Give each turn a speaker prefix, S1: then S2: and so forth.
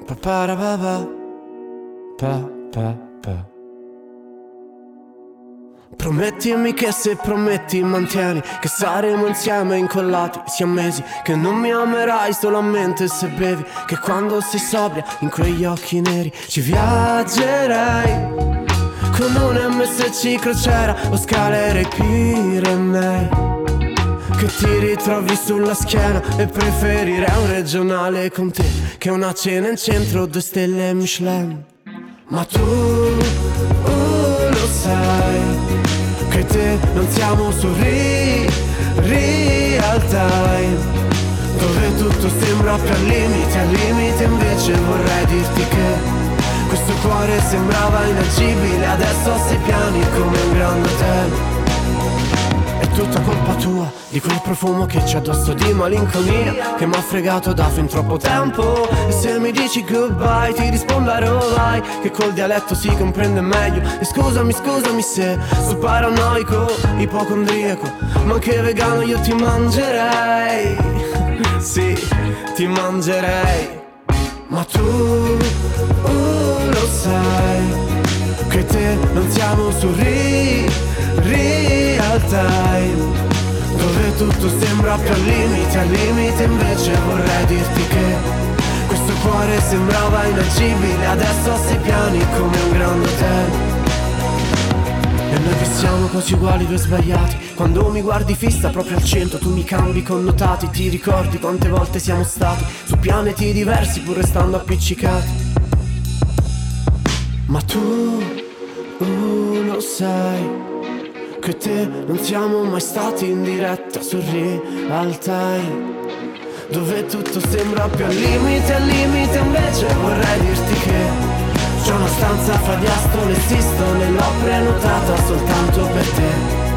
S1: Pa-pa-ra-pa-pa, pa-pa-pa. Promettimi che se prometti mantieni che saremo insieme incollati siamesi, che non mi amerai solamente se bevi, che quando sei sobria in quegli occhi neri ci viaggerai con un MSC crociera o scalere i Pirenei, che ti ritrovi sulla schiena e preferirei un regionale con te che una cena in centro 2 stelle Michelin. Ma tu lo sai che te non siamo su real time, dove tutto sembra più al limite invece vorrei dirti che questo cuore sembrava inagibile, adesso ha 6 piani come un grande hotel. È tutta colpa tua, di quel profumo che c'è addosso di malinconia, che m'ha fregato da fin troppo tempo. E se mi dici goodbye ti risponderò vai, che col dialetto si comprende meglio. E scusami se sto paranoico, ipocondriaco, ma anche vegano io ti mangerei. Sì, ti mangerei. Ma tu lo sai che te non siamo su real time, dove tutto sembra più al limite invece vorrei dirti che questo cuore sembrava inagibile, adesso ha 6 piani come un grande hotel. E noi che siamo così uguali, 2 sbagliati, quando mi guardi fissa proprio al centro tu mi cambi connotati. Ti ricordi quante volte siamo stati su pianeti diversi pur restando appiccicati. Ma tu lo sai che te non siamo mai stati in diretta su real time, dove tutto sembra più al limite invece vorrei dirti che c'è una stanza fra di astro, l'esisto, l'ho prenotata soltanto per te.